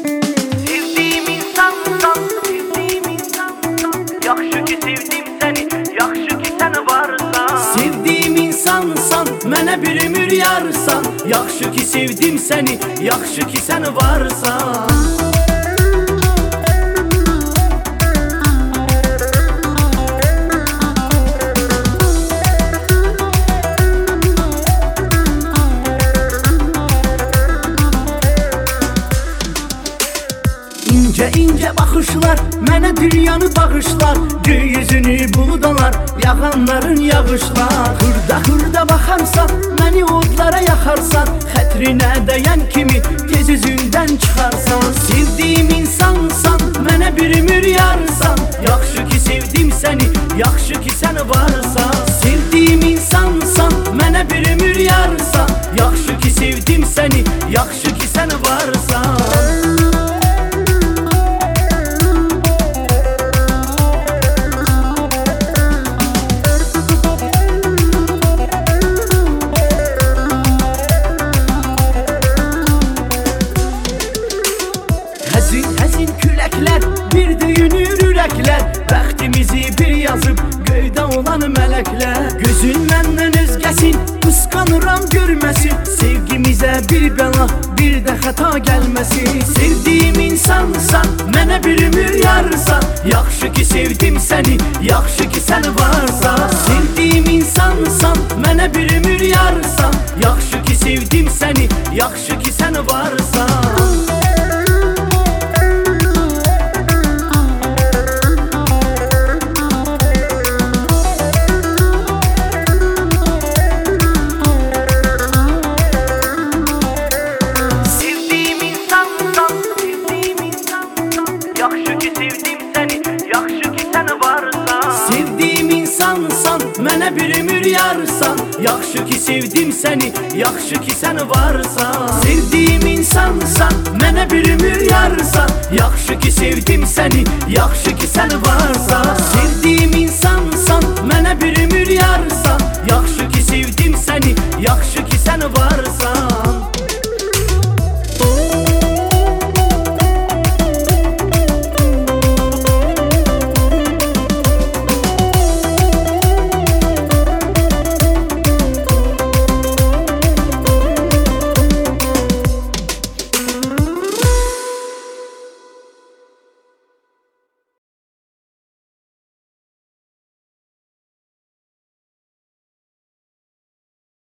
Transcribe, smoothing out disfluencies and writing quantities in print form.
Sevdiğim insansan, sevdiğim insansan, yaxşı ki sevdim seni, yaxşı ki sen varsan. Sevdiğim insansan, mənə bir ömür yarsan, yaxşı ki sevdim seni, yaxşı ki sen varsan. İnce ince bakışlar mənə dünyanı bağışlar, göy yüzünü buludalar, yağanların yağışlar. Hırda hırda bakarsan, məni odlara yakarsan, xətrinə dəyən kimi tez üzündən çıxarsan. Sevdiğim insansan, mənə bir ömür yarsan, yaxşı ki sevdim seni, yaxşı ki sen varsan. Sevdiğim insansan, mənə bir ömür yarsan, yaxşı ki sevdim seni, yaxşı ki sen varsan. Həzin küləklər, bir düyünür ürəklər, bəxtimizi bir yazıb göydə olan mələklər. Gözün məndən özgəsin, qısqanıram görməsin, sevgimizə bir bəla, bir də xəta gəlməsin. Sevdiğim insansan, mənə bir ömür yarsan, yaxşı ki sevdim səni, yaxşı ki sən varsan. Sevdiğim insansan, mənə bir ömür yarsan, yaxşı ki sevdim səni, yaxşı ki sən varsan. Yaxşı ki sevdim seni, yaxşı ki sen varsan. Sevdiğim insansan, mənə bir ömür yarsan, yaxşı ki sevdim seni, yaxşı ki sen varsan. Sevdiğim insansan, mənə bir ömür yarsan, yaxşı ki sevdim seni, yaxşı ki sen varsan. Sevdiğim insansan, mənə bir ömür yarsan, yaxşı ki sevdim seni, yaxşı ki